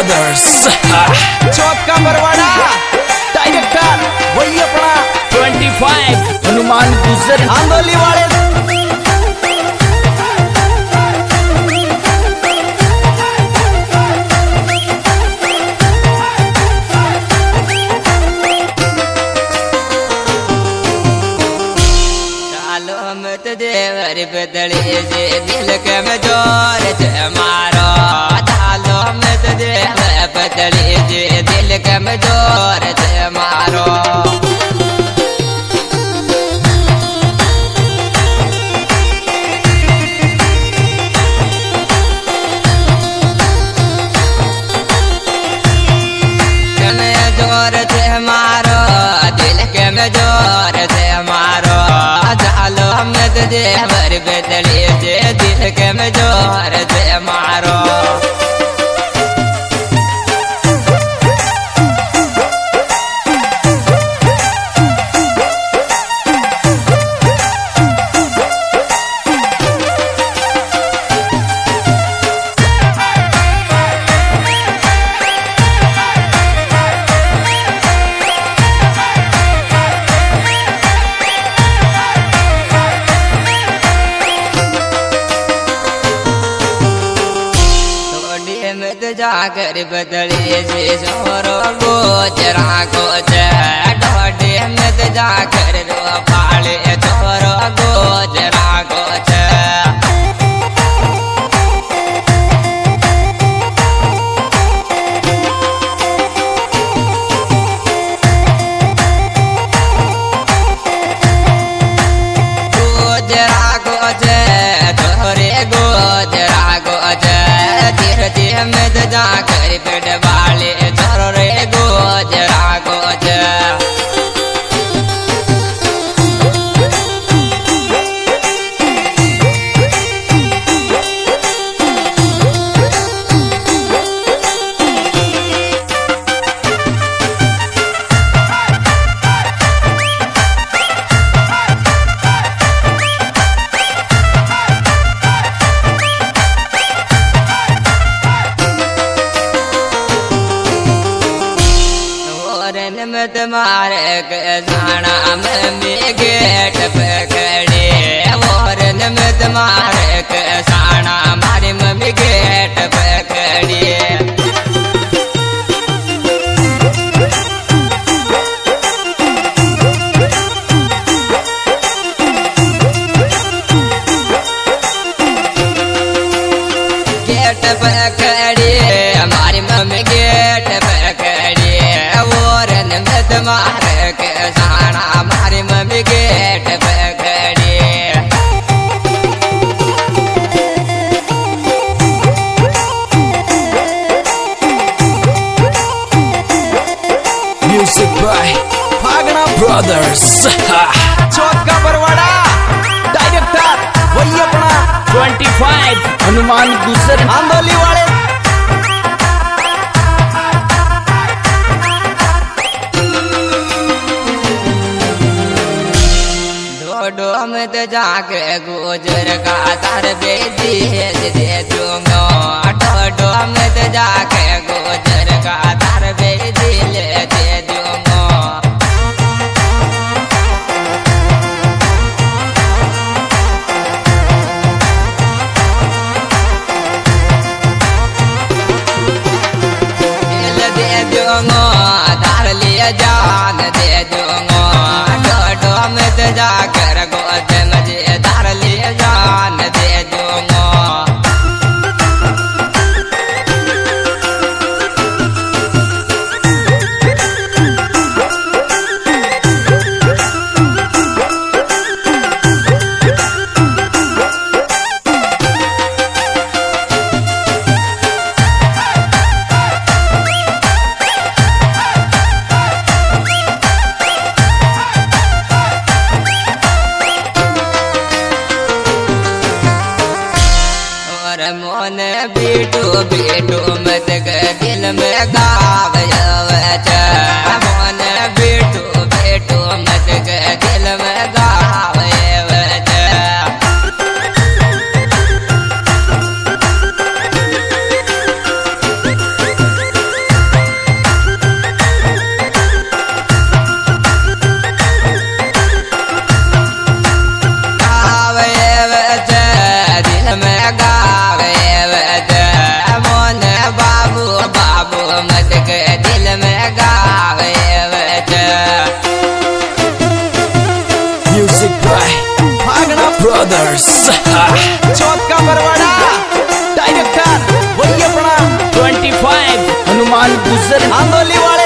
Brothers Chauth का Barwara director वही अपना 25 हनुमान गुजर आंदोली वाले देवर बदले जे दिल के मजोर जे मारो डालो मत देवर बदले जे दिल के मजोर जे मारो जोर जे मारो दिल के मजोर जे मारो डालो मत देवर बदले जे दिल के मजोर जे मारो जाकर बदले से जोरो गोजरा गोज ढोडे में जाकर रो पाले जोरो गोजरा गोज गोजरा गोज तोरे गोजरा गोज धीरे में जाकर पेट वाले जोरो रे गोजरा गोज मत मारे के जाना में गेट पकड़े और मत मारे के जाना मारे मम्मी गेट पकड़े गेट पकड़े हमारी मम्मी गेट पकड़े और मत मारे के जाना हमारी मम्मी गेट पकड़े music by Fagna brothers Chauth का बरवाड़ा डायरेक्टर वही अपना 25 हनुमान गुजर आंदोली वाले डो में जाके गुजर का तार बेदी दे दूंगा डो में जाके गुजर का तार बेदी दे दूंगा दिल दे दूंगा तार लिया जान दे दूंगा डो में जाकर गोद मजे धार ले जान दे दूंगा मोन बेटो बेटो मत दिल में गाव मोन बेटो बेटो मत दिल में गाव चौथ का बरवाड़ा डायरेक्टर वही अपना 25 हनुमान गुजर आंदोली वाले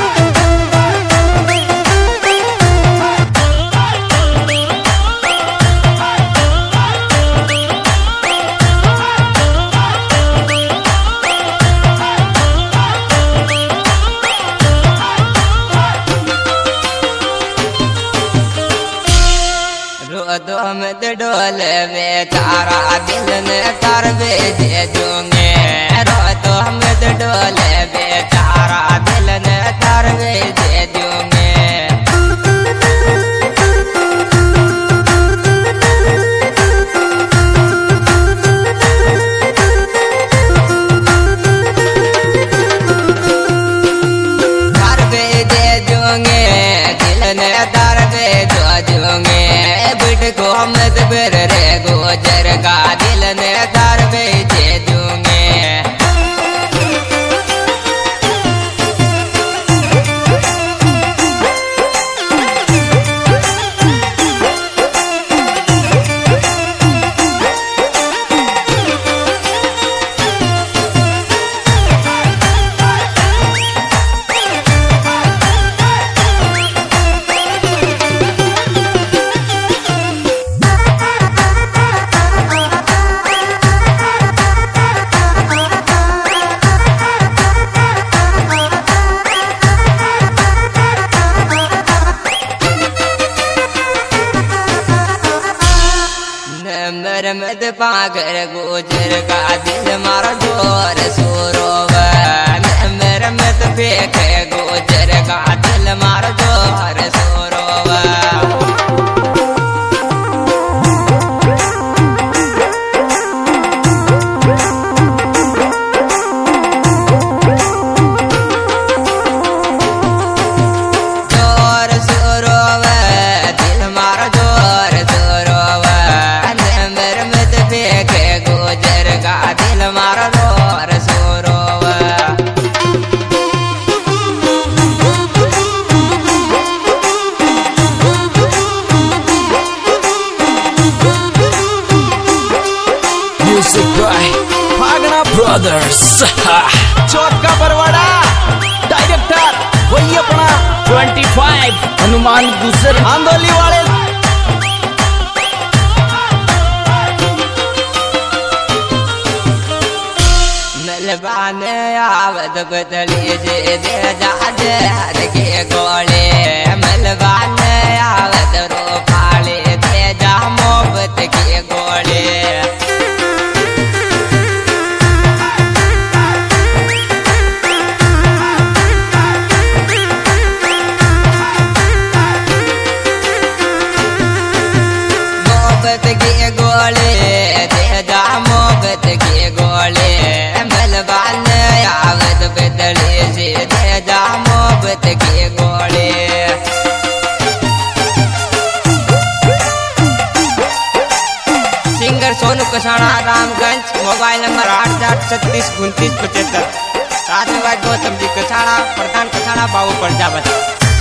दो मत डोल बेचारा दिल ने कर भेजे दूंगे रो तो मत डोल बेचारा दिल ने कर भेजे दूंगे कर भेजे दूंगे दिल ने कर भेजो दूंगे को मत बर रे गोजर का दिल ने कर भेजे दूंगे मत पागर गोजर का दिल मारा जोर सोरोव मत फेंक गोजर का दिल मारा जोर सोरोव जोर सोरोव दिल मारा जोर सोरोव गोजर का दिल मारा रोर सोरोव music by Bhagna brothers Chauth का बरवाड़ा डायरेक्टर वही अपना 25 हनुमान गुजर आंदोली वाले मलबान आवत बदली जे दे जा के गोले मलबान आवत रो फाले दे जा मोहब्बत के गोले मोहब्बत के गोले दे जा मोहब्बत के गोले मलबान आवत बदले से दे जा मोहब्बत के गोले singer Sonu Kasana Ramganj mobile number 88362975 साथ में भाई गौतम जी कसाना प्रधान कसाना बाबू प्रजापति।